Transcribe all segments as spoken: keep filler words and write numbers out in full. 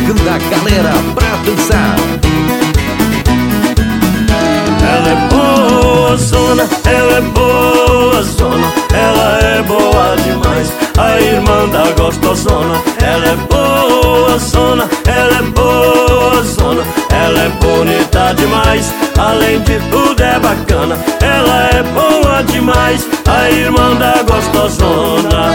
convidando a galera pra dançar. Ela é boa zona, ela é boa zona, ela é boa demais, a irmã da gostosona. Ela é boa zona, ela é boa zona, ela é bonita demais, além de tudo é bacana. Ela é boa demais, a irmã da gostosona.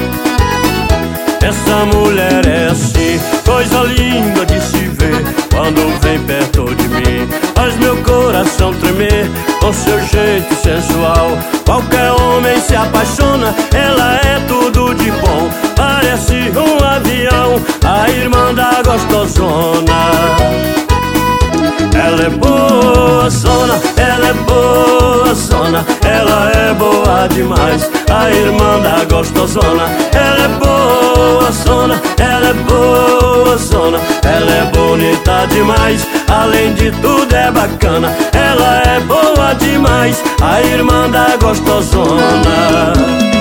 Essa mulher é assim, coisa linda de se ver, quando vem perto de mim faz meu coração tremer. Com seu jeito sensual qualquer homem se apaixona. Ela é tudo de bom, parece um avião, a irmã da gostosona. Ela é boa zona, ela é boa zona, ela é boa demais, a irmã da gostosona. Ela é boa zona, ela é boa zona, ela é bonita demais, além de tudo é bacana. Ela é boa demais, a irmã da gostosona.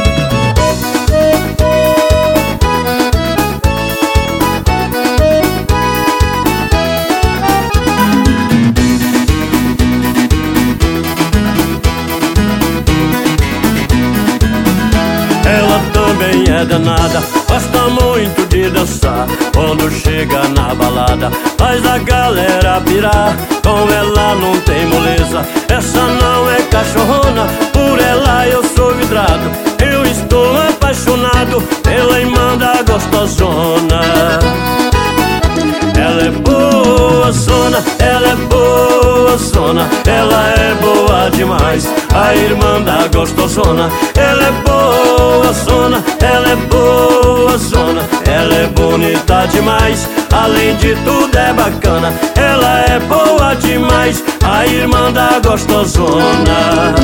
Ela também é danada, gosta muito de dançar, quando chega na balada faz a galera pirar. Com ela não tem moleza, essa não é cachorrona, por ela eu sou vidrado, eu estou apaixonado pela irmã da gostosona. Ela é boa zona, ela é boa zona, ela é boa demais, a irmã da gostosona. Ela é boa zona, ela é boa zona, ela é bonita demais, além de tudo é bacana. Ela é boa demais, a irmã da gostosona.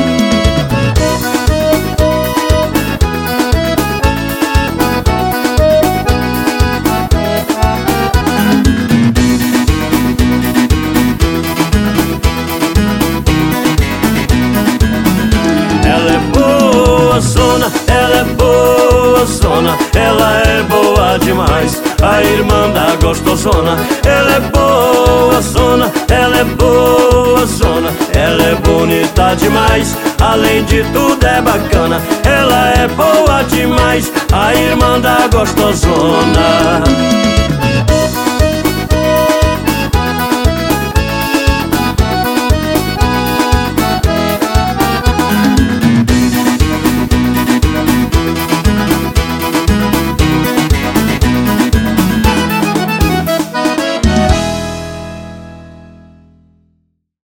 Ela é boa zona, ela é boa zona, ela é boa demais, a irmã da gostosona. Ela é boa zona, ela é boa zona, ela é bonita demais, além de tudo é bacana. Ela é boa demais, a irmã da gostosona.